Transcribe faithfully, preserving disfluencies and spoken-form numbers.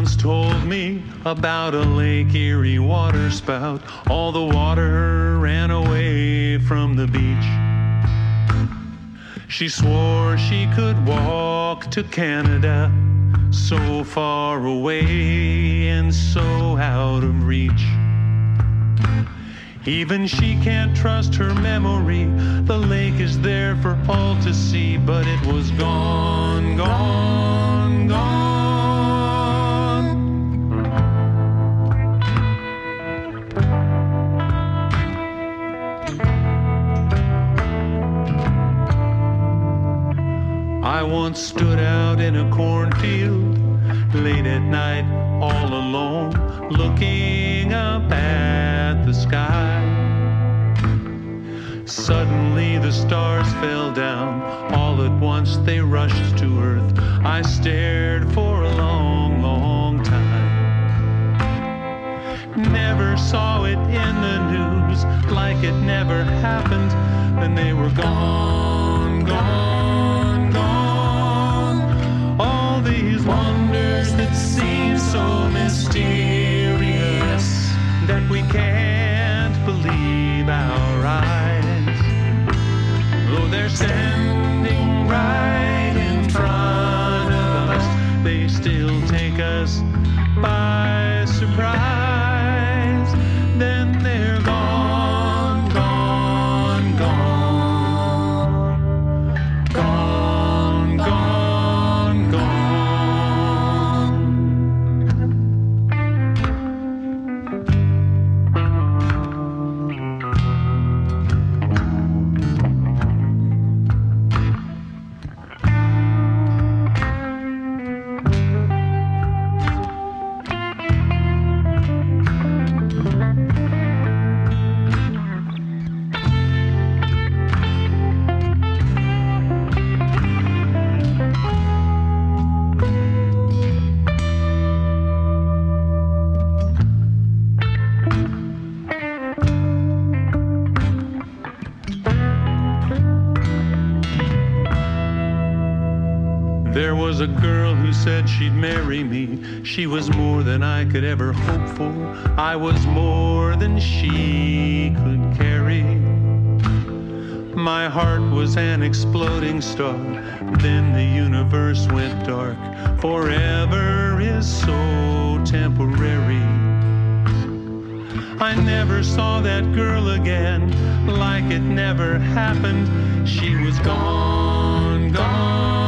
once told me about a Lake Erie water spout. All the water ran away from the beach. She swore she could walk to Canada, so far away and so out of reach. Even she can't trust her memory. The lake is there for all to see, but it was gone, gone, gone. I once stood out in a cornfield late at night, all alone, looking up at the sky. Suddenly the stars fell down, all at once they rushed to earth. I stared for a long, long time. Never saw it in the news, like it never happened. Then they were gone, gone, gone. All these wonders that seem so mysterious, that we can't believe our eyes, though they're standing right in front of us, they still take us by surprise. Then they're gone, gone, gone, gone, gone, gone. There was a girl who said she'd marry me. She was more than I could ever hope for. I was more than she could carry. My heart was an exploding star. Then the universe went dark. Forever is so temporary. I never saw that girl again, like it never happened. She was gone, gone.